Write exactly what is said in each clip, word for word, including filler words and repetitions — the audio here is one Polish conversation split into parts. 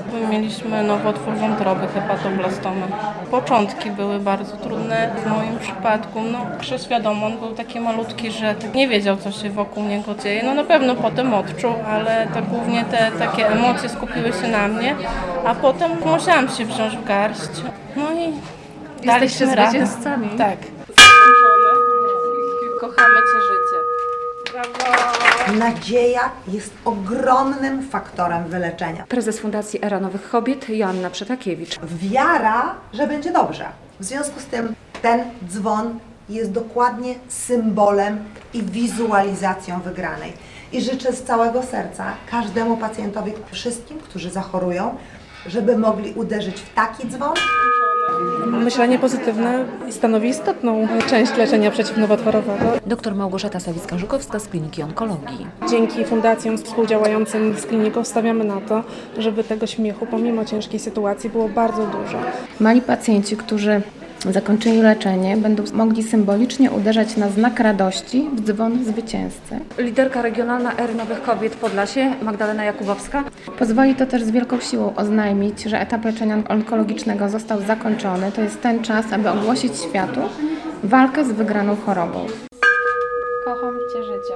Mieliśmy nowotwór wątroby, hepatoblastomę. Początki były bardzo trudne w moim przypadku. No, krzys wiadomo, on był taki malutki, że nie wiedział, co się wokół niego dzieje. No na pewno potem odczuł, ale to głównie te takie emocje skupiły się na mnie, a potem musiałam się wziąć w garść. No i jesteście zwycięzcami. Tak. Kochamy Cię życie. Brawo! Nadzieja jest ogromnym faktorem wyleczenia. Prezes Fundacji Era Nowych Kobiet Joanna Przetakiewicz. Wiara, że będzie dobrze. W związku z tym ten dzwon jest dokładnie symbolem i wizualizacją wygranej. I życzę z całego serca każdemu pacjentowi, wszystkim, którzy zachorują, żeby mogli uderzyć w taki dzwon. Myślenie pozytywne stanowi istotną część leczenia przeciwnowotworowego. Doktor Małgorzata Sawicka-Żukowska z Kliniki Onkologii. Dzięki fundacjom współdziałającym z kliniką stawiamy na to, żeby tego śmiechu pomimo ciężkiej sytuacji było bardzo dużo. Mali pacjenci, którzy zakończyli leczenie, będą mogli symbolicznie uderzać na znak radości w dzwon zwycięzcy. Liderka regionalna Ery Nowych Kobiet Podlasie, Magdalena Jakubowska. Pozwoli to też z wielką siłą oznajmić, że etap leczenia onkologicznego został zakończony. To jest ten czas, aby ogłosić światu walkę z wygraną chorobą. Kocham Cię życie.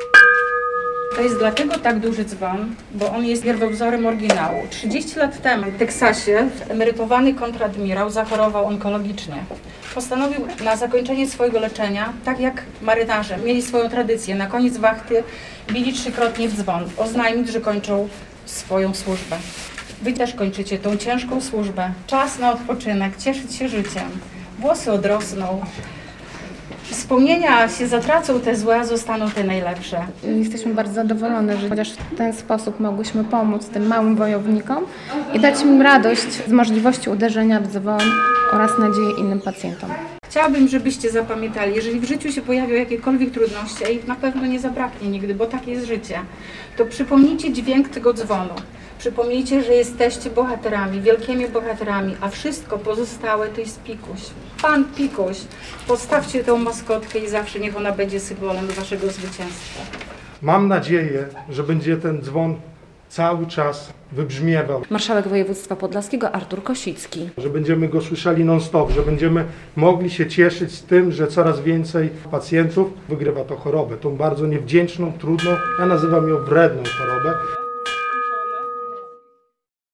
To jest dlatego tak duży dzwon, bo on jest pierwowzorem oryginału. trzydzieści lat temu w Teksasie emerytowany kontradmirał zachorował onkologicznie. Postanowił na zakończenie swojego leczenia, tak jak marynarze mieli swoją tradycję, na koniec wachty bili trzykrotnie w dzwon, oznajmić, że kończą swoją służbę. Wy też kończycie tą ciężką służbę. Czas na odpoczynek, cieszyć się życiem. Włosy odrosną. Wspomnienia się zatracą te złe, a zostaną te najlepsze. Jesteśmy bardzo zadowolone, że chociaż w ten sposób mogłyśmy pomóc tym małym wojownikom i dać im radość z możliwości uderzenia w dzwon oraz nadzieję innym pacjentom. Chciałabym, żebyście zapamiętali, jeżeli w życiu się pojawią jakiekolwiek trudności, a ich na pewno nie zabraknie nigdy, bo takie jest życie, to przypomnijcie dźwięk tego dzwonu. Przypomnijcie, że jesteście bohaterami, wielkimi bohaterami, a wszystko pozostałe to jest pikuś. Pan Pikuś, postawcie tą maskotkę i zawsze niech ona będzie symbolem waszego zwycięstwa. Mam nadzieję, że będzie ten dzwon cały czas wybrzmiewał. Marszałek województwa podlaskiego Artur Kosicki. Że będziemy go słyszeli non-stop, że będziemy mogli się cieszyć z tym, że coraz więcej pacjentów wygrywa tę chorobę, tą bardzo niewdzięczną, trudną, ja nazywam ją wredną chorobę.